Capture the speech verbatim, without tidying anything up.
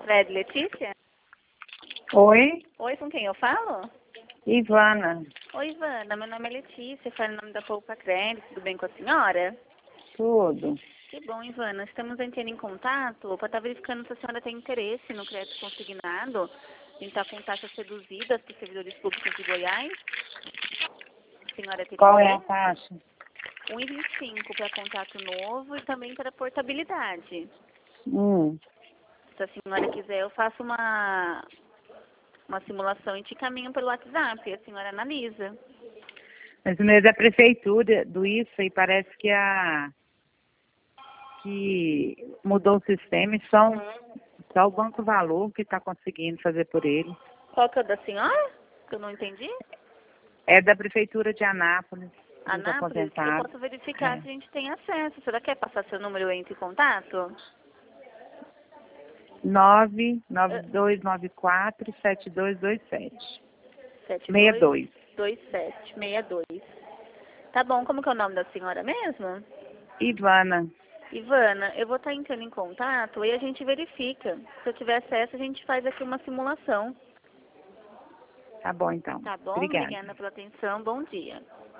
Fred, Letícia? Oi, Oi, com quem eu falo? Ivana. Oi, Ivana, meu nome é Letícia, falo em nome da Poupa Crédito, tudo bem com a senhora? Tudo. Que bom, Ivana. Estamos entrando em contato para estar verificando se a senhora tem interesse no crédito consignado. A gente está com taxas reduzidas para os servidores públicos de Goiás. A senhora teria Qual é a interesse? taxa? um vírgula vinte e cinco para contato novo e também para portabilidade. Hum. Se a senhora quiser, eu faço uma, uma simulação e te caminho pelo WhatsApp. A senhora analisa. Mas o meu é da prefeitura do isso e parece que a que mudou o sistema e só, um- só o Banco Valor que está conseguindo fazer por ele. Qual que é o da senhora? Que eu não entendi. É da prefeitura de Anápolis, dos Anápolis, eu aposentados. posso verificar É. se a gente tem acesso. Você quer passar seu número e entre em contato? nove nove dois nove quatro sete dois dois sete. sete Meia dois dois. dois sete seis dois. Tá bom, como que é o nome da senhora mesmo? Ivana. Ivana, eu vou estar entrando em contato e a gente verifica. Se eu tiver acesso, a gente faz aqui uma simulação. Tá bom então. Tá bom? Obrigada. Obrigada pela atenção. Bom dia.